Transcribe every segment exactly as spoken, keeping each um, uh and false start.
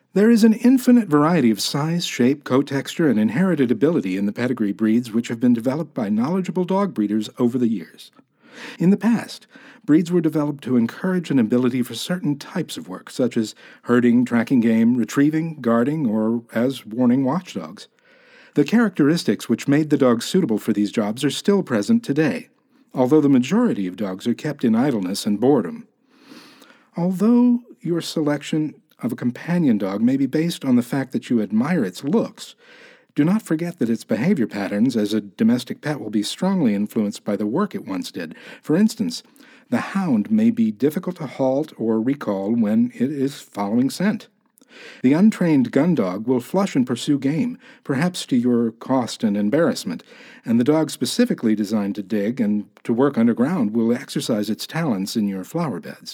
There is an infinite variety of size, shape, coat texture, and inherited ability in the pedigree breeds which have been developed by knowledgeable dog breeders over the years. In the past, breeds were developed to encourage an ability for certain types of work, such as herding, tracking game, retrieving, guarding, or as warning watchdogs. The characteristics which made the dogs suitable for these jobs are still present today, although the majority of dogs are kept in idleness and boredom. Although your selection of a companion dog may be based on the fact that you admire its looks, do not forget that its behavior patterns as a domestic pet will be strongly influenced by the work it once did. For instance, the hound may be difficult to halt or recall when it is following scent. The untrained gun dog will flush and pursue game, perhaps to your cost and embarrassment, and the dog specifically designed to dig and to work underground will exercise its talents in your flower beds.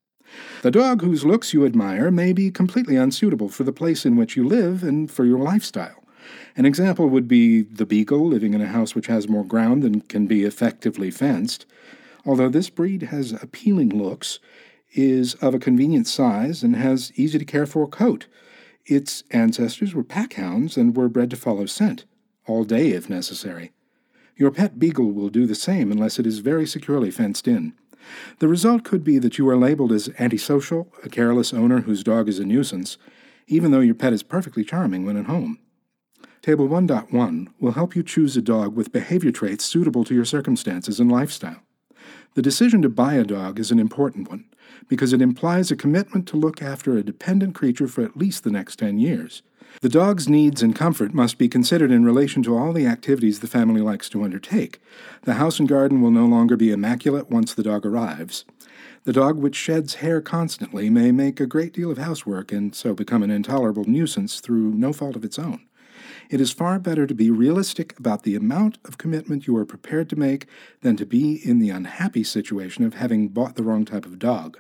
The dog whose looks you admire may be completely unsuitable for the place in which you live and for your lifestyle. An example would be the beagle living in a house which has more ground than can be effectively fenced. Although this breed has appealing looks, is of a convenient size, and has easy-to-care-for coat. Its ancestors were packhounds and were bred to follow scent, all day if necessary. Your pet beagle will do the same unless it is very securely fenced in. The result could be that you are labeled as antisocial, a careless owner whose dog is a nuisance, even though your pet is perfectly charming when at home. Table one point one will help you choose a dog with behavior traits suitable to your circumstances and lifestyle. The decision to buy a dog is an important one, because it implies a commitment to look after a dependent creature for at least the next ten years. The dog's needs and comfort must be considered in relation to all the activities the family likes to undertake. The house and garden will no longer be immaculate once the dog arrives. The dog which sheds hair constantly may make a great deal of housework and so become an intolerable nuisance through no fault of its own. It is far better to be realistic about the amount of commitment you are prepared to make than to be in the unhappy situation of having bought the wrong type of dog.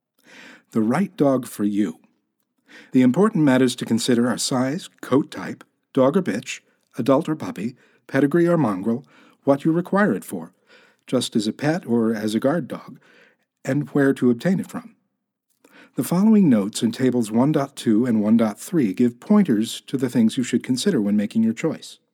The right dog for you. The important matters to consider are size, coat type, dog or bitch, adult or puppy, pedigree or mongrel, what you require it for, just as a pet or as a guard dog, and where to obtain it from. The following notes in Tables one point two and one point three give pointers to the things you should consider when making your choice.